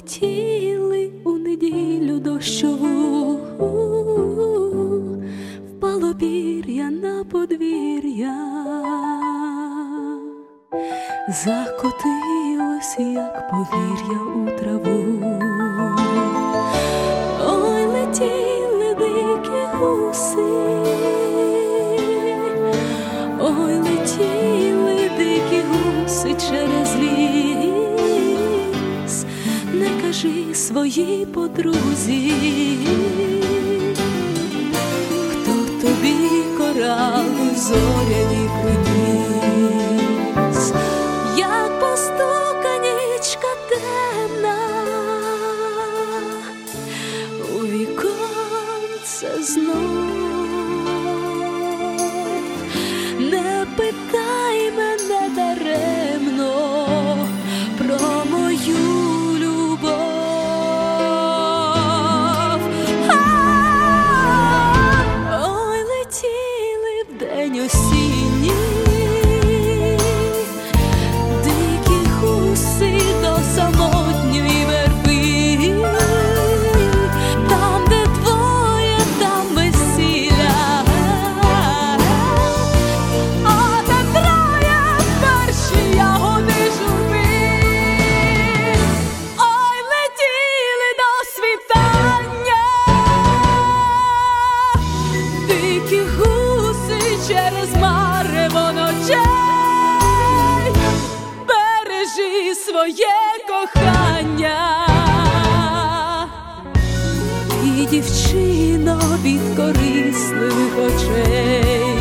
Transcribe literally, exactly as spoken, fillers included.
летіли у неділю дощову, впало пір'я на подвір'я, закотилось, як повір'я у траву. Ой, летіли дикі гуси, ой, летіли дикі гуси через ліс. Не кажи своїй подрузі, хто тобі коралу зоряні приніс. Як постука нічка темна у віконце знов, не питай мене даремно про мою любов. Ой, летіли вдень осінній дикі гуси до самотньої верби, там, де двоє, там весілля, а там троє перші ягоди журби. Ой, летіли до світання дикі гуси через марево ночей. Бережи своє кохання і, дівчино, від корисливих очей.